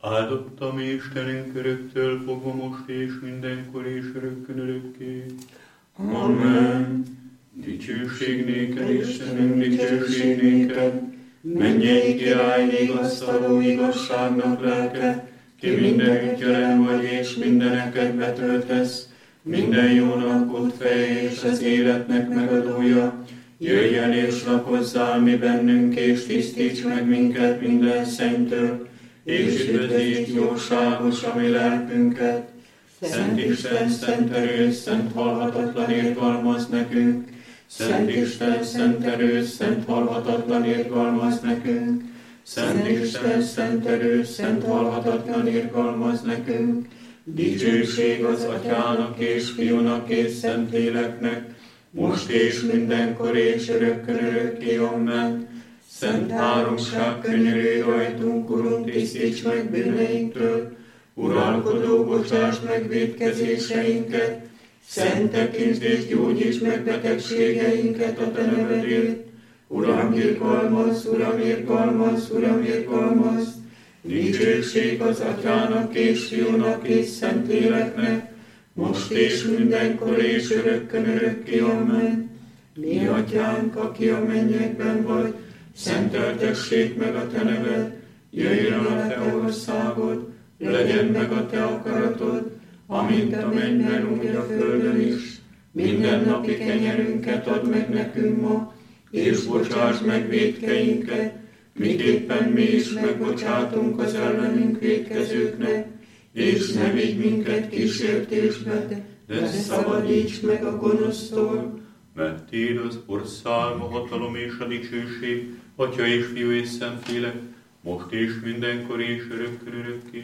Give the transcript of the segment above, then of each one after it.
Áldott a mi Istenünk öröktől fogva most és mindenkor és örökkön örökké. Amen. Dicsőség néked, Istenünk, dicsőség néked, mennyei király, vigasztaló igazságnak lelke, ki mindenütt jelen vagy és mindeneket betöltesz, minden jónak ott fej és az életnek megadója. Jöjj el és lakozzál mi bennünk, és tisztíts meg minket minden szennytől, és üdvözíts jóságos a mi lelkünket. Szent Isten, szent erős, szent halhatatlan irgalmaz nekünk. Szent Isten, szent erős, szent halhatatlan irgalmaz nekünk. Szent Isten, szent erős, szent halhatatlan irgalmaz nekünk. Dicsőség az Atyának és Fiúnak és Szentléleknek, most és mindenkor és örökkön örökké. Amen. Szent háromság, könyörülj rajtunk, Urunk, tisztíts meg bűneinktől. Uralkodó, bocsáss meg vétkezéseinket. Szent tekintés, gyógyíts meg betegségeinket a te nevedért. Uram, irgalmazz, Uram, irgalmazz, Uram, irgalmazz. Dicsőség az Atyának és Fiúnak és Szentléleknek, most és mindenkor és örökkön örökké. Amen. Mi Atyánk, aki a mennyekben vagy, szenteltessék meg a te neved, jöjjön a te országod, legyen meg a te akaratod, amint a mennyben, úgy a földön is. Minden napi kenyerünket add meg nekünk ma, és bocsásd meg vétkeinket, miképpen mi is megbocsátunk az ellenünk vétkezőknek, és ne vigy minket kísértésbe, de szabadíts meg a gonosztól. Mert tiéd az ország, a hatalom és a dicsőség, Atya és Fiú és Szentlélek, most és mindenkor és örökkön örökké.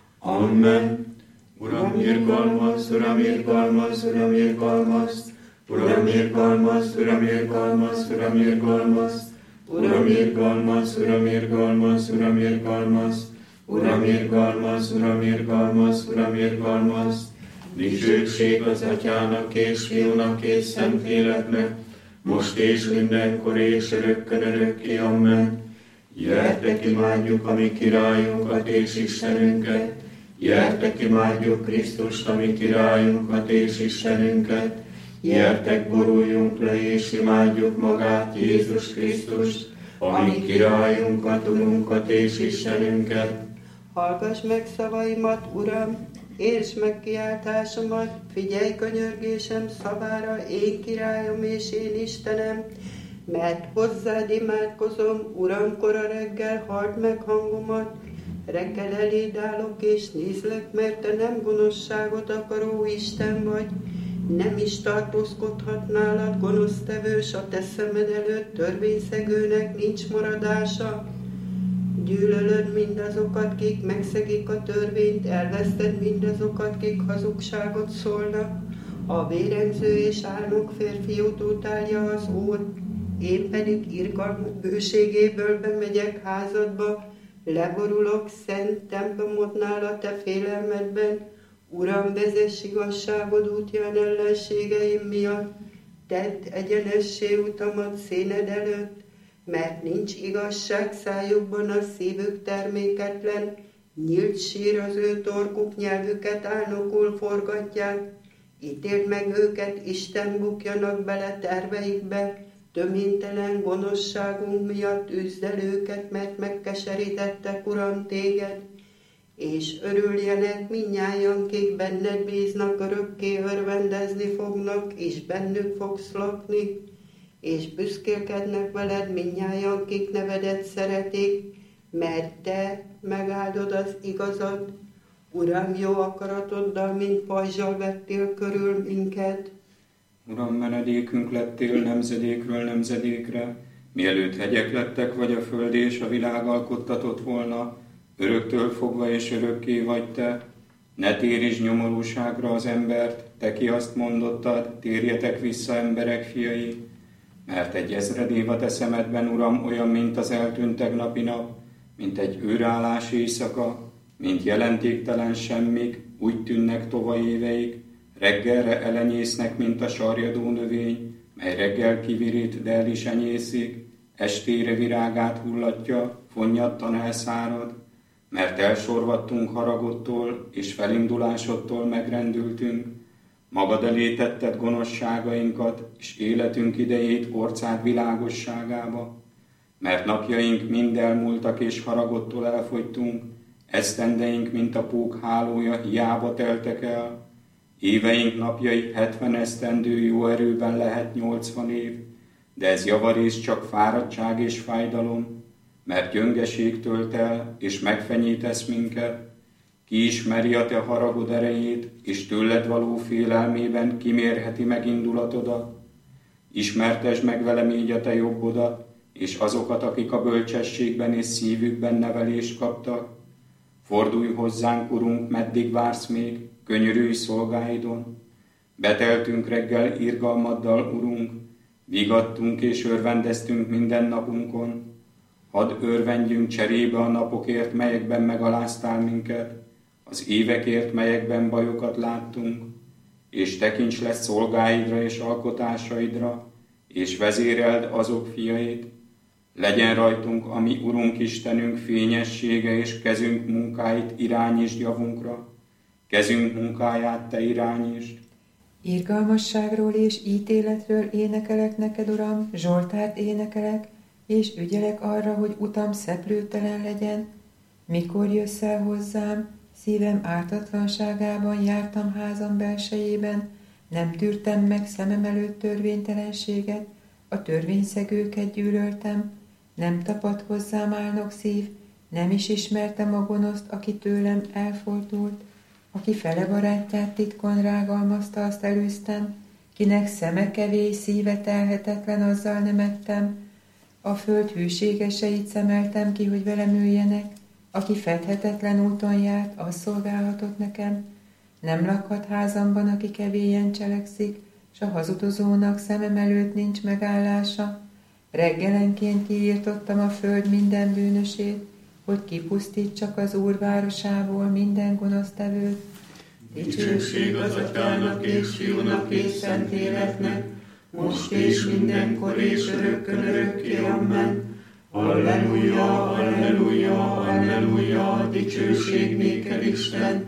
Amen. Uram, irgalmazz, Uram, irgalmazz, Uram, irgalmazz. Uram, irgalmazz, Uram, irgalmazz, Uram, irgalmazz. Uram, irgalmazz, Uram, irgalmazz, Uram, irgalmazz. Uram, irgalmazz, Uram, irgalmazz, Uram, irgalmazz. Dicsőség az Atyának és Fiúnak és Szentléleknek, most és mindenkor és örökkön örökké. Amen. Gyertek, imádjuk a mi királyunkat és Istenünket. Gyertek, imádjuk Krisztust, a mi királyunkat és Istenünket. Gyertek, boruljunk le és imádjuk magát, Jézus Krisztust, a mi királyunkat, Urunkat és Istenünket. Hallgass meg szavaimat, Uram, értsd meg kiáltásomat, figyelj könyörgésem szavára, én királyom és én Istenem, mert hozzád imádkozom, Uram, kora reggel, halld meg hangomat, reggel eléd állok és nézlek, mert te nem gonoszságot akaró Isten vagy, nem is tartózkodhat nálad gonosztevős a te szemed előtt, törvényszegőnek nincs maradása. Gyűlölöd mindazokat, kik megszegik a törvényt, elveszted mindazokat, kik hazugságot szólnak. A vérengző és álnok férfiút utálja az Úr, én pedig irgalmat bőségéből bemegyek házadba, leborulok szent templomodnál a te félelmedben. Uram, vezess igazságod útján ellenségeim miatt, tedd egyenessé utamat színed előtt, mert nincs igazság szájukban, a szívük terméketlen, nyílt sír az ő torkuk, nyelvüket álnokul forgatják. Ítéld meg őket, Isten, bukjanak bele terveikbe, töménytelen gonoszságunk miatt üzd el őket, mert megkeserítettek, Uram, téged. És örüljenek mindnyájan, kik benned bíznak, örökké örvendezni fognak, és bennük fogsz lakni. És büszkélkednek veled mindnyájan, kik nevedet szeretik, mert te megáldod az igazat. Uram, jó akaratoddal, mint pajzsal vettél körül minket. Uram, menedékünk lettél nemzedékről nemzedékre, mielőtt hegyek lettek, vagy a föld és a világ alkottatott volna, öröktől fogva és örökké vagy te. Ne térítsd nyomorúságra az embert, te ki azt mondottad, térjetek vissza, emberek fiai. Mert egy ezred év a te szemedben, Uram, olyan, mint az eltűnt tegnapi nap, mint egy őrállás éjszaka, mint jelentéktelen semmik, úgy tűnnek tova éveik, reggelre elenyésznek, mint a sarjadó növény, mely reggel kivirít, de el is enyészik, estére virágát hullatja, fonnyadtan elszárad, mert elsorvadtunk haragodtól és felindulásodtól megrendültünk, magad elé tetted gonoszságainkat, és életünk idejét orcád világosságába, mert napjaink mind elmúltak és haragodtól elfogytunk, esztendeink, mint a pók hálója, hiába teltek el. Éveink napjai 70 esztendő, jó erőben lehet 80 év, de ez javarész csak fáradtság és fájdalom, mert gyöngeség tölt el, és megfenyítesz minket. Ki ismeri a te haragod erejét, és tőled való félelmében kimérheti megindulatodat? Ismertesd meg velem így a te jobbodat, és azokat, akik a bölcsességben és szívükben nevelést kaptak. Fordulj hozzánk, Urunk, meddig vársz még, könyörülj szolgáidon. Beteltünk reggel irgalmaddal, Urunk, vigadtunk és örvendeztünk minden napunkon. Hadd örvendjünk cserébe a napokért, melyekben megaláztál minket, az évekért, melyekben bajokat láttunk, és tekints le szolgáidra és alkotásaidra, és vezéreld azok fiait. Legyen rajtunk, ami Urunk Istenünk fényessége, és kezünk munkáit irányítsd javunkra. Kezünk munkáját te irányítsd. Irgalmasságról és ítéletről énekelek neked, Uram, Zsoltárt énekelek, és ügyelek arra, hogy utam szeplőtelen legyen. Mikor jössz el hozzám, szívem ártatlanságában jártam házam belsejében, nem tűrtem meg szemem előtt törvénytelenséget, a törvényszegőket gyűlöltem, nem tapadt hozzám álnok szív, nem is ismertem a gonoszt, aki tőlem elfordult, aki fele barátját titkon rágalmazta, azt elűztem, kinek szeme kevés, szíve telhetetlen, azzal nem ettem. A föld hűségeseit szemeltem ki, hogy velem üljenek, aki fedhetetlen úton járt, az szolgálhatott nekem. Nem lakhat házamban, aki kevélyen cselekszik, s a hazudozónak szemem előtt nincs megállása. Reggelenként kiírtottam a föld minden bűnösét, hogy kipusztítsak az Úr városából minden gonosztevőt. Dicsőség az Atyának és Fiúnak és Szentléleknek, most és mindenkor és örökkön örökké, amen. Alleluja, alleluja, alleluja, dicsőség néked Isten.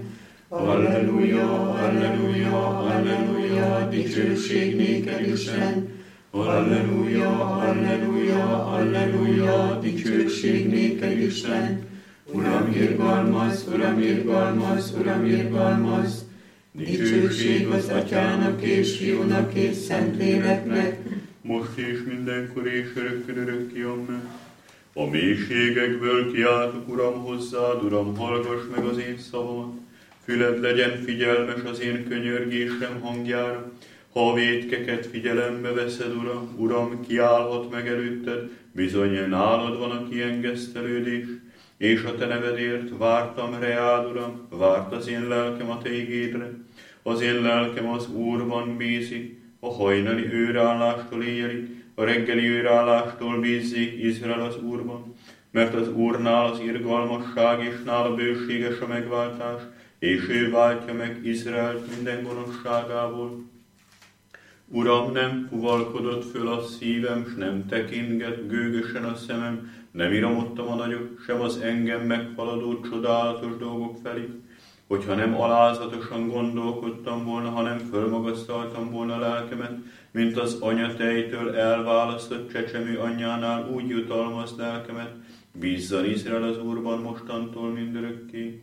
Alleluja, alleluja, alleluja, dicsőség néked Isten. Alleluja, alleluja, alleluja, dicsőség néked Isten. Uram, irgalmaz, Uram, irgalmaz, Uram, irgalmaz. Dicsőség az Atyának és Fiúnak és Szentléleknek, most és mindenkor és örökkön örökké, amen. A mélységekből kiáltok, Uram, hozzád, Uram, hallgass meg az én szavamat. Füled legyen figyelmes az én könyörgésem hangjára. Ha a vétkeket figyelembe veszed, Uram, Uram, kiállhat meg előtted, bizony nálad van a kiengesztelődés, és a te nevedért vártam reád, Uram, várt az én lelkem a te igédre. Az én lelkem az Úrban bízik, a hajnali őrállástól éjjelig, a reggeli őrállástól bízzék Izrael az Úrban, mert az Úrnál az irgalmasság, és nála bőséges a megváltás, és ő váltja meg Izraelt minden gonoszságából. Uram, nem fuvalkodott föl a szívem, s nem tekintget gőgösen a szemem, nem iramodtam a nagyok, sem az engem meghaladó csodálatos dolgok felé. Hogyha nem alázatosan gondolkodtam volna, hanem fölmagasztaltam volna lelkemet, mint az anyatejtől elválasztott csecsemő anyjánál, úgy jutalmaz lelkemet, bízzan Izrael az Úrban mostantól mindörökké.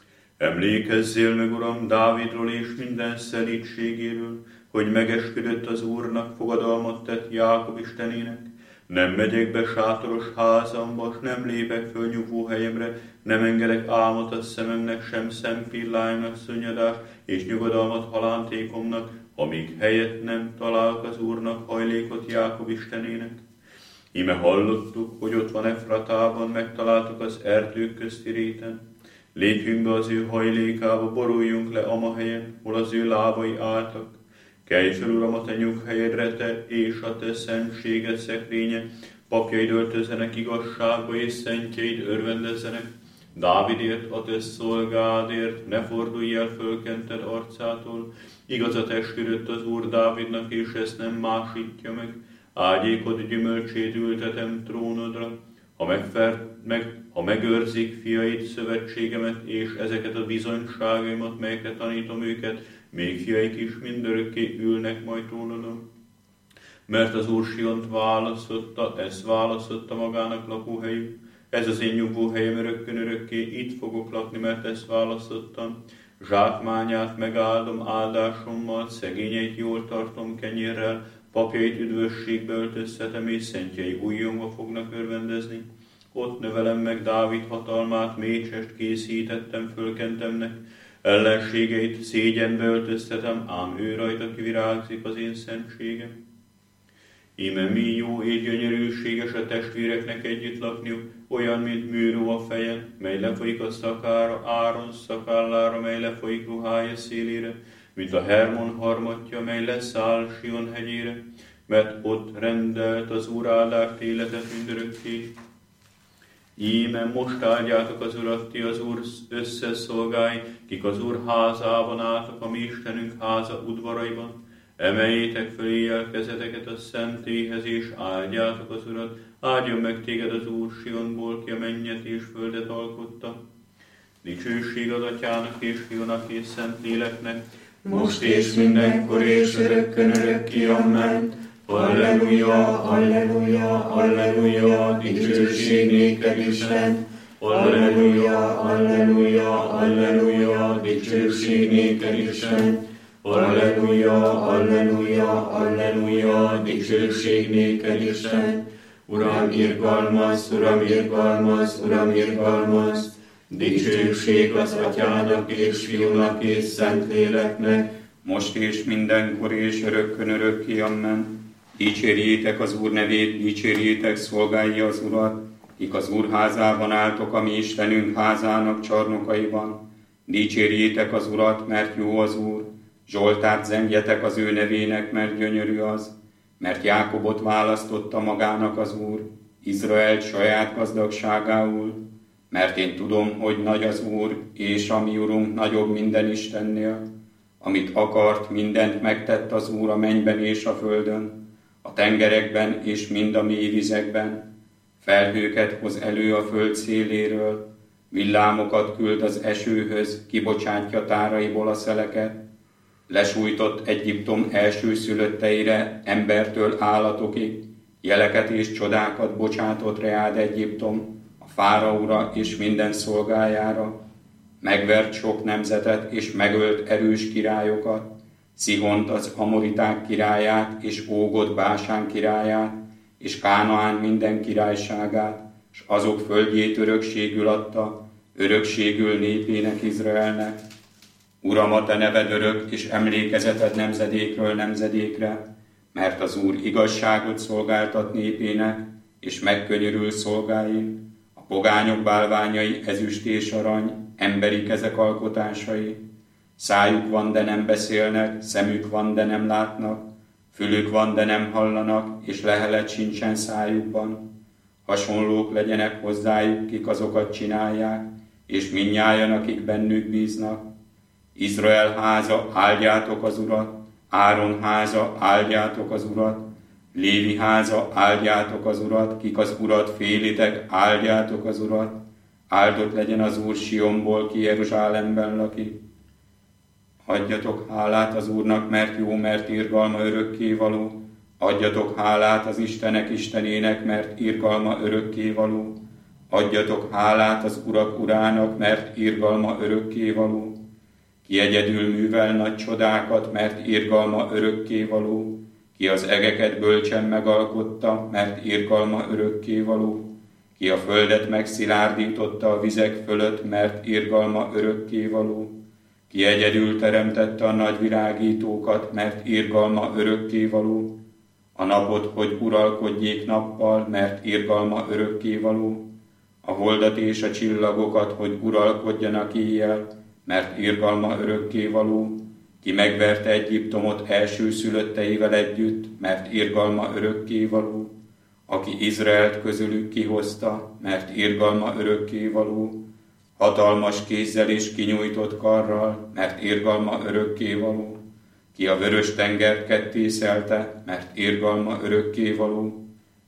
Emlékezzél meg, Uram, Dávidról és minden szelídségéről, hogy megesküdött az Úrnak, fogadalmat tett Jákob Istenének. Nem megyek be sátoros házamba, s nem lépek föl nyugvó helyemre, nem engedek álmot a szememnek, sem szempilláimnak szönnyedást, és nyugodalmat halántékomnak, amíg helyet nem találok az Úrnak, hajlékot Jákob Istenének. Íme hallottuk, hogy ott van Efratában, megtaláltuk az erdők közti réten. Lépjünk be az ő hajlékába, boruljunk le ama helyen, hol az ő lábai álltak. Kelj fel, Uram, a te nyughelyedre, te és a te szentséged szekrénye, papjaid öltözzenek igazságba, és szentjeid örvendezzenek. Dávidért, a te szolgádért, ne fordulj el fölkented arcától. Igazat esküdött az Úr Dávidnak, és ezt nem másítja meg. Ágyékod gyümölcsét ültetem trónodra. ha megőrzik fiait szövetségemet, és ezeket a bizonyságaimat, melyekre tanítom őket, még fiaik is mindörökké ülnek majd trónodon. Mert az Úr Siont választotta, ezt választotta magának lakóhelyük. Ez az én nyugvóhelyem örökkön örökké, itt fogok lakni, mert ezt választottam. Zsákmányát megáldom áldásommal, szegényeit jól tartom kenyérrel, papjait üdvösségbe öltöztetem, és szentjei újjongva fognak örvendezni. Ott növelem meg Dávid hatalmát, mécsest készítettem fölkentemnek, ellenségeit szégyenbe öltöztetem, ám ő rajta kivirágzik az én szentségem. Íme mi jó és gyönyörűséges a testvéreknek együtt lakniuk, olyan, mint műró a fejen, mely lefolyik a szakára, Áron szakállára, mely lefolyik ruhája szélére, mint a Hermon harmatja, mely leszáll Sion hegyére, mert ott rendelt az Úr áldást életet mindörökké. Íme most áldjátok az Urat, ti az Úr összeszolgái, kik az Úr házában álltok, a mi Istenünk háza udvaraiban. Emeljétek föl éjjel kezeteket a szentéhez, és áldjátok az Urat. Áldjon meg téged az Úr Sionból, ki a mennyet és földet alkotta. Dicsőség az Atyának és Fiúnak és Szentléleknek, most és mindenkor és örökkön örökké, amen. Alleluja, alleluja, alleluja, dicsőség néked Isten. Alleluja, alleluja, alleluja, dicsőség néked Isten. Alleluja, alleluja, alleluja, dicsőség néked Isten. Uram, irgalmaz, Uram, irgalmaz, Uram, irgalmaz. Dicsőség az Atyának és Fiúnak és Szentléleknek, most és mindenkor és örökkön örökké, amen. Dicsérjétek az Úr nevét, dicsérjétek szolgái az Urat, kik az Úr házában álltok, a mi Istenünk házának csarnokaiban. Dicsérjétek az Urat, mert jó az Úr, Zsoltárt zengjetek az ő nevének, mert gyönyörű az, mert Jákobot választotta magának az Úr, Izraelt saját gazdagságául. Mert én tudom, hogy nagy az Úr, és a mi Urunk nagyobb minden Istennél. Amit akart, mindent megtett az Úr a mennyben és a földön, a tengerekben és mind a mély vizekben. Felhőket hoz elő a föld széléről, villámokat küld az esőhöz, kibocsátja táraiból a szeleket. Lesújtott Egyiptom elsőszülötteire, embertől állatokig, jeleket és csodákat bocsátott reád Egyiptom, Fáraóra és minden szolgájára, megvert sok nemzetet és megölt erős királyokat, Szihont az amoriták királyát és Ógot Básán királyát, és Kánaán minden királyságát, és azok földjét örökségül adta, örökségül népének Izraelnek. Uram, a te neved örök, és emlékezeted nemzedékről nemzedékre, mert az Úr igazságot szolgáltat népének, és megkönyörül szolgáin. A pogányok bálványai ezüst és arany, emberi kezek alkotásai. Szájuk van, de nem beszélnek, szemük van, de nem látnak, fülük van, de nem hallanak, és lehelet sincsen szájukban. Hasonlók legyenek hozzájuk, kik azokat csinálják, és mindnyájan, akik bennük bíznak. Izrael háza, áldjátok az Urat, Áron háza, áldjátok az Urat, Lévi háza, áldjátok az Urat, kik az Urat félitek, áldjátok az Urat. Áldott legyen az Úr Sionból, ki Jeruzsálemben lakik. Adjatok hálát az Úrnak, mert jó, mert irgalma örökkévaló. Adjatok hálát az Istenek Istenének, mert irgalma örökkévaló. Adjatok hálát az Urak Urának, mert irgalma örökkévaló. Ki egyedül művel nagy csodákat, mert irgalma örökkévaló. Ki az egeket bölcsen megalkotta, mert irgalma örökkévaló. Ki a földet megszilárdította a vizek fölött, mert irgalma örökkévaló. Ki egyedül teremtette a nagy virágítókat, mert irgalma örökkévaló. A napot, hogy uralkodjék nappal, mert irgalma örökkévaló. A holdat és a csillagokat, hogy uralkodjanak éjjel, mert irgalma örökkévaló. Ki megverte Egyiptomot elsőszülötteivel együtt, mert irgalma örökkévaló. Aki Izraelt közülük kihozta, mert irgalma örökkévaló. Hatalmas kézzel és kinyújtott karral, mert irgalma örökkévaló. Ki a vörös tengert kettészelte, mert irgalma örökkévaló.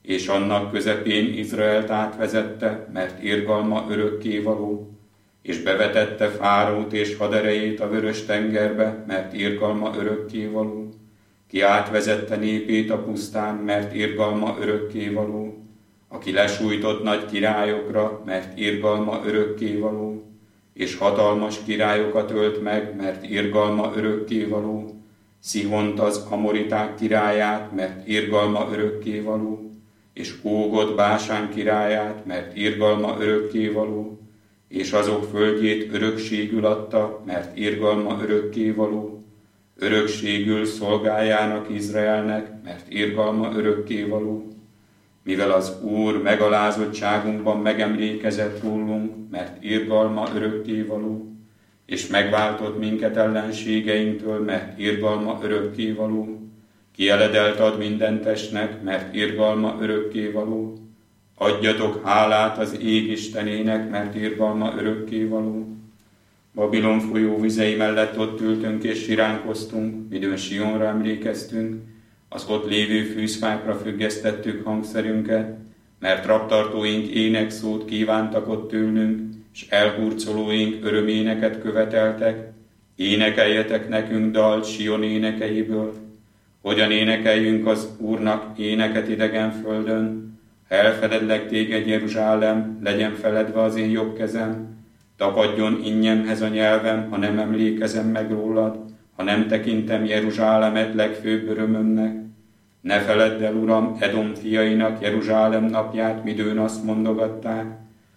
és annak közepén Izraelt átvezette, mert irgalma örökkévaló, és bevetette Fárót és haderejét a vörös tengerbe, mert irgalma örökkévaló, ki átvezette népét a pusztán, mert irgalma örökkévaló, aki lesújtott nagy királyokra, mert irgalma örökkévaló, és hatalmas királyokat ölt meg, mert irgalma örökkévaló, Szihont az amoriták királyát, mert irgalma örökkévaló, és Ógot Básán királyát, mert irgalma örökkévaló, és azok földjét örökségül adta, mert irgalma örökkévaló, örökségül szolgájának Izraelnek, mert irgalma örökkévaló, mivel az Úr megalázottságunkban megemlékezett rólunk, mert irgalma örökkévaló, és megváltott minket ellenségeinktől, mert irgalma örökkévaló, kieledelt ad minden testnek, mert irgalma örökkévaló, adjatok hálát az ég Istenének, mert irgalma örökkévaló. Babilon folyó vizei mellett ott ültünk és siránkoztunk, midőn Sionra emlékeztünk, az ott lévő fűzfákra függesztettük hangszerünket, mert rabtartóink énekszót kívántak ott tőlünk, és elhurcolóink öröméneket követeltek. Énekeljetek nekünk dalt Sion énekeiből, hogyan énekeljünk az Úrnak éneket idegen földön. Ha elfededlek téged, Jeruzsálem, legyen feledve az én jobb kezem, tapadjon innyemhez a nyelvem, ha nem emlékezem meg rólad, ha nem tekintem Jeruzsálemet legfőbb örömömnek. Ne feledd el, Uram, Edom fiainak Jeruzsálem napját, midőn azt mondogatták,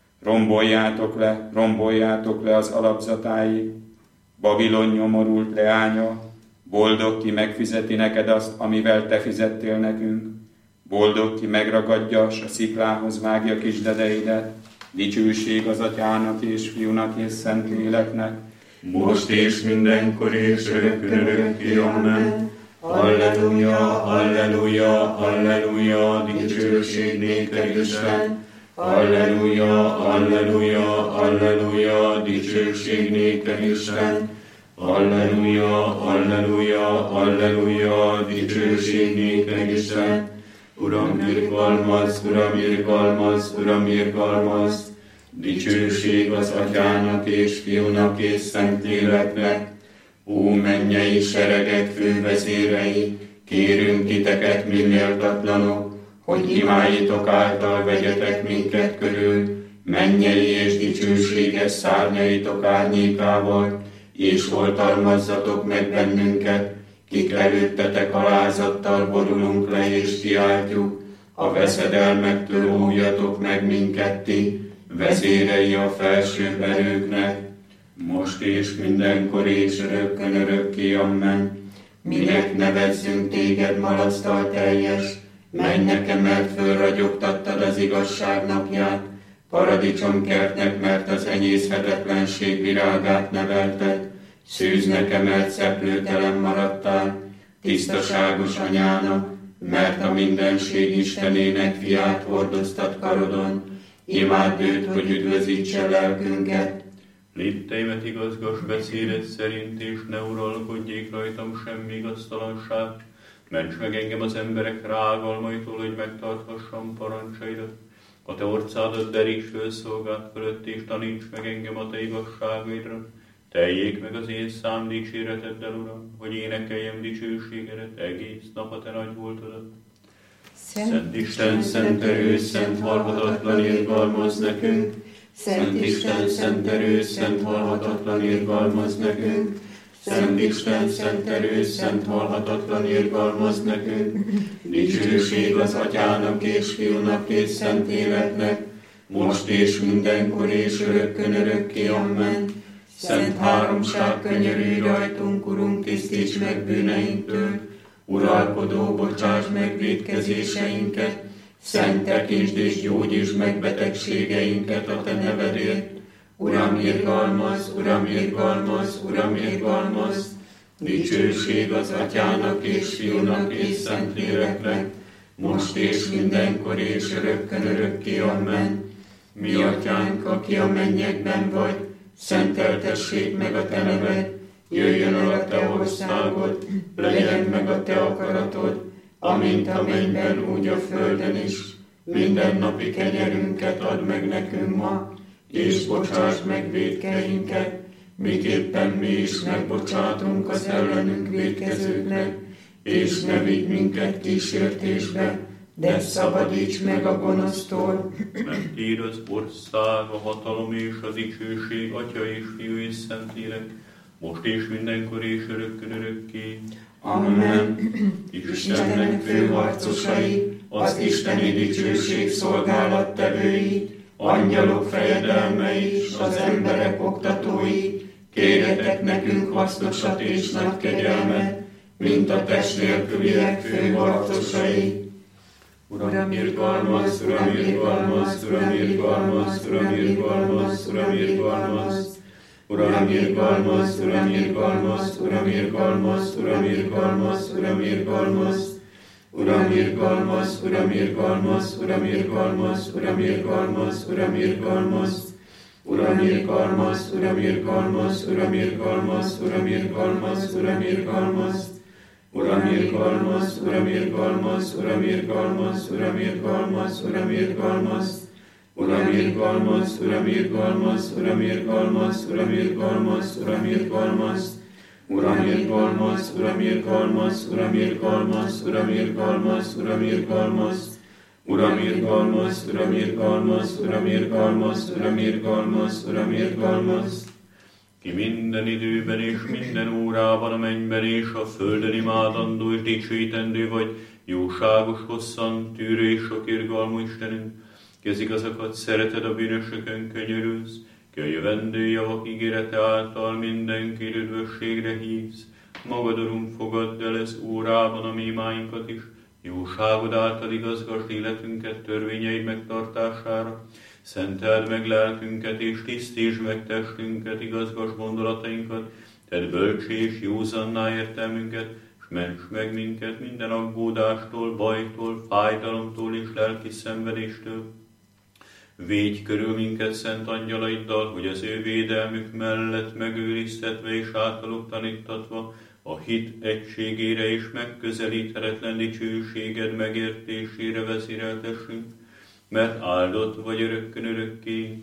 romboljátok le az alapzatáig. Babilon nyomorult leánya, boldog, ki megfizeti neked azt, amivel te fizettél nekünk. Boldog, ki megragadja, s a sziklához vágja kis dedeidet. Dicsőség az Atyának és Fiúnak és Szentléleknek, most és mindenkor és örökké, amen. Halleluja, halleluja, halleluja, dicsőség néked Isten. Halleluja, halleluja, halleluja, dicsőség néked Isten. Halleluja, halleluja, halleluja, dicsőség néked Isten. Uram, irgalmaz, Uram, irgalmaz, Uram, irgalmaz. Dicsőség az Atyának és Fiúnak és Szentléleknek. Ó, mennyei seregek fővezérei, kérünk titeket, mi méltatlanok, hogy imáitok által vegyetek minket körül, mennyei és dicsőséges szárnyaitok árnyékával, és oltalmazzatok meg bennünket, kik előttetek alázattal borulunk le és kiáltjuk, a veszedelmektől óvjatok meg minket ti, vezérei a felsőbb erőknek, most és mindenkor és örökkön, amen. Minek nevezzünk téged malasztal teljes, menj nekem, mert fölragyogtattad az igazság napját, paradicsomkertnek, mert az enyészhetetlenség virágát nevelted, szűznek emelt szeplőtelen maradtál, tisztaságos anyának, mert a mindenség Istenének fiát hordoztat karodon, imádd őt, hogy üdvözítse lelkünket. Lépteimet igazgass beszédet szerint, és ne uralkodjék rajtam semmi igaztalanság. Ments meg engem az emberek rágalmaitól, hogy megtarthassam parancsaidat. A te orcádat deríts föl szolgád fölött, és taníts meg engem a te igazságaidra. Teljék meg az én szám dicséreteddel, Uram, hogy énekeljem dicsőségedet egész nap a te nagy voltodat. Szent Isten, szent erő, szent halhatatlan irgalmaz nekünk. Szent Isten, szent erő, szent halhatatlan irgalmaz nekünk. Szent Isten, szent erő, szent halhatatlan irgalmaz nekünk. Dicsőség az Atyának és Fiúnak és Szentléleknek, most és mindenkor és örökkön, amen. Szent háromság, könyörülj rajtunk, Urunk, tisztíts meg bűneinktől. Uralkodó, bocsáss meg vétkezéseinket, szent tekintsd és gyógyítsd meg betegségeinket a te nevedért. Uram, irgalmaz, Uram, irgalmaz, Uram, irgalmaz. Dicsőség az Atyának és Fiúnak és Szentléleknek, most és mindenkor és örökkön, amen. Mi Atyánk, aki a mennyekben vagy, szenteltessék meg a te neved, jöjjön el a te országod, legyen meg a te akaratod, amint a mennyben, úgy a földön is. mindennapi kenyerünket add meg nekünk ma, és bocsásd meg vétkeinket, miképpen mi is megbocsátunk az ellenünk vétkezőknek, és ne vigy minket kísértésbe, de szabadíts meg a gonosztól. Mert tiéd az ország, a hatalom és a dicsőség, Atya és Fiú és Szentlélek, most és mindenkor és örökkön örökké. Amen. Istennek főharcosai, az isteni dicsőség szolgálattevői, angyalok fejedelmei és az emberek oktatói, kérjetek nekünk hasznosat és nagy kegyelmet, mint a test nélküliek főharcosai. Uram, irgalmaz, Uram, irgalmaz, Uram, irgalmaz, Uram, irgalmaz, Uram, irgalmaz. Uram, irgalmaz, Uram, irgalmaz, Uram, irgalmaz, Uram, irgalmaz, Uram, irgalmaz. Uram, irgalmaz, Uram, irgalmaz, Uram, irgalmaz, Uram, irgalmaz, Uram, irgalmaz. Uram, irgalmaz, Uram, irgalmaz, Uram, irgalmaz, Uram, irgalmaz, Uram, irgalmaz. Uram, irgalmaz, Uram, irgalmaz, Uram, irgalmaz, Uram, irgalmaz, Uram, irgalmaz. Uram, irgalmaz, Uram, irgalmaz, Uram, irgalmaz, Uram, irgalmaz, Uram, irgalmaz. Uram, irgalmaz, Uram, irgalmaz, Uram, irgalmaz, Uram, irgalmaz, Uram, irgalmaz. Uram, irgalmaz, Uram, irgalmaz, Uram, irgalmaz, Uram, irgalmaz, Uram, irgalmaz. Ki minden időben és minden órában a mennyben és a földön imádandó és dicsőítendő vagy, jóságos, hosszan, tűrő és sok irgalmú Istenünk, ki az igazakat szereted, a bűnösökön könyörülsz, ki a jövendő javak ígérete által mindenki üdvösségre hívsz. Magad, Urunk, fogadd el ez órában a mi imáinkat is, jóságod által igazgasd életünket törvényeid megtartására. Szenteld meg lelkünket és tisztítsd meg testünket, igazgasd gondolatainkat, tedd bölcsé és józanná értelmünket, s ments meg minket minden aggódástól, bajtól, fájdalomtól és lelki szenvedéstől. Védj körül minket szent angyalaiddal, hogy az ő védelmük mellett megőriztetve és általuk tanítatva a hit egységére és megközelíthetetlen dicsőséged megértésére vezéreltessünk, mert áldott vagy örökkön örökké.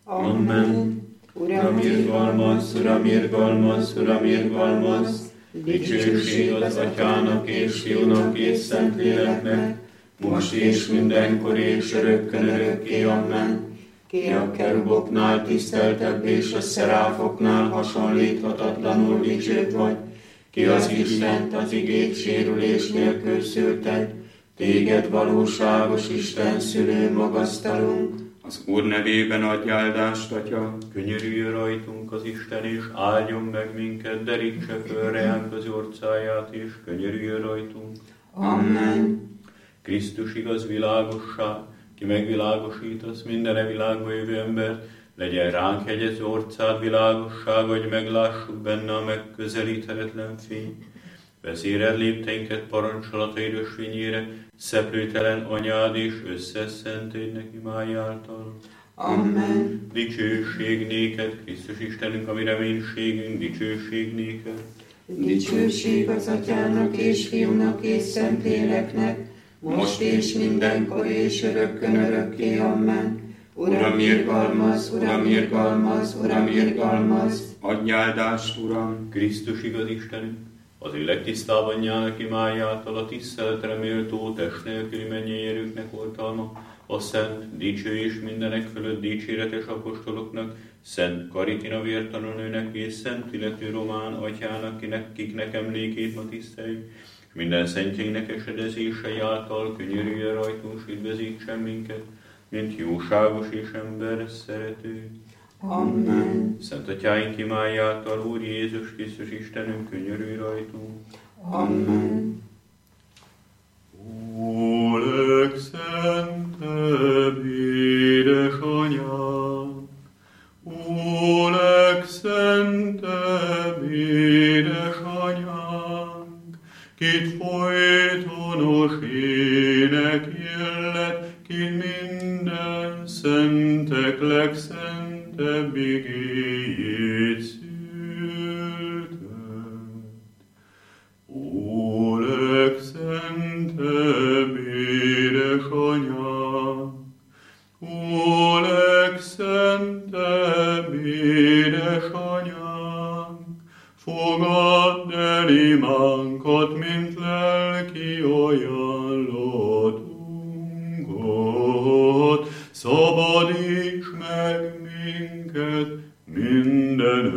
Amen. Uram, irgalmaz, Uram, irgalmaz, Uram, irgalmaz, dicsőség az Atyának és Fiúnak és Szentléleknek, most és mindenkor és örökkön örökké. Amen. Ki a keruboknál tiszteltebb és a szeráfoknál hasonlíthatatlanul dicsőbb vagy, ki az Istent az igét sérülés nélkül szülted, téged valóságos Isten szülő magasztalunk. Az Úr nevében adj áldást, Atya. Könyörüljön rajtunk az Isten, és áldjon meg minket, derítse föl reánk az orcáját, és könyörüljön rajtunk. Amen. Krisztus igaz világosság, ki megvilágosítasz minden világba jövő embert, legyen ránk hegyező orcád világosság, hogy meglássuk benne a megközelíthetetlen fény. Vezéreld lépteinket parancsolataid ösvényére, szeplőtelen anyád és összeszentédnek imáj által. Amen. Dicsőség néked, Krisztus Istenünk, ami reménységünk, dicsőség néked. Dicsőség az Atyának és Fiúnak és Szentléleknek, most és mindenkor és örökkön örökké. Amen. Uram, irgalmaz, Uram, irgalmaz, Uram, irgalmaz. Adj áldást, Uram, Krisztus igaz Istenünk, az ő legtisztább anyjának imájától a tiszteletre méltó test nélküli mennyei erőknek oltalma, a szent, dicső és mindenek fölött dicséretes apostoloknak, Szent Karitina vértanúnőnek és Szent Illető Román atyának, kiknek emlékét ma tiszteljük, és minden szentjeinek esedezései által könyörüljön rajtunk, s üdvözítsen minket, mint jóságos és ember szerető. Amen. Szent Atyáink imájától, Úr Jézus Krisztus Istenünk, könyörülj rajtunk. Amen. Ó, legszentebb édesanyám, ó, legszentebb édesanyánk, kit folytonos ének illet, kit minden szentek legszentebb igéjét szültet. Ó, legszentebb édesanyám, édesanyánk, fogadd el imánkat, mint lelki ajánlatunkat, szabadíts meg minket minden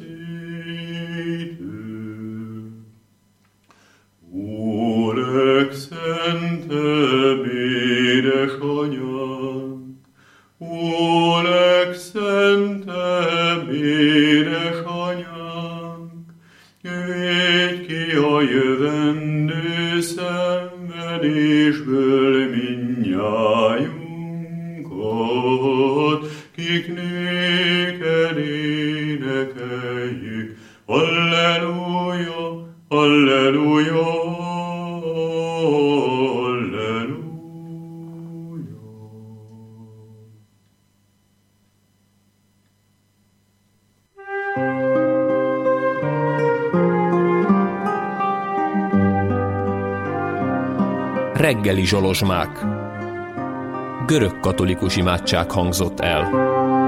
veszélytől. Ó, legszentebb édesanyánk, ó, legszentebb édesanyánk, védj ki a jövendő szenvedésből mindnyájunkat, kik néked énekeljük. Halleluja, halleluja, halleluja. Reggeli zsolozsmák. Görög katolikus imádság hangzott el.